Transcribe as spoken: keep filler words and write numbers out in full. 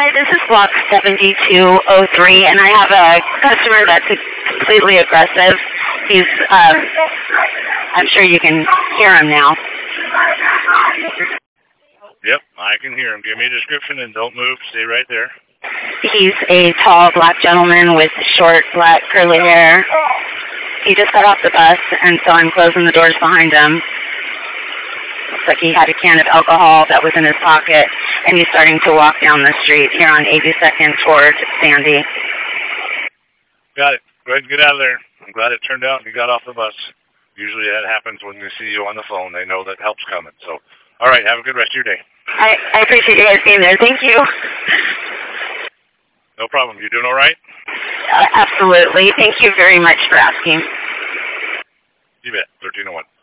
Hi, this is block seventy-two oh three, and I have a customer that's completely aggressive. He's, uh, I'm sure you can hear him now. Yep, I can hear him. Give me a description and don't move. Stay right there. He's a tall black gentleman with short black curly hair. He just got off the bus, and so I'm closing the doors behind him. Looks like he had a can of alcohol that was in his pocket, and he's starting to walk down the street here on eighty-second toward Sandy. Got it. Go ahead and get out of there. I'm glad it turned out and you got off the bus. Usually that happens when they see you on the phone. They know that help's coming. So, all right, have a good rest of your day. I, I appreciate you guys being there. Thank you. No problem. You doing all right? Uh, absolutely. Thank you very much for asking. You bet. thirteen oh one.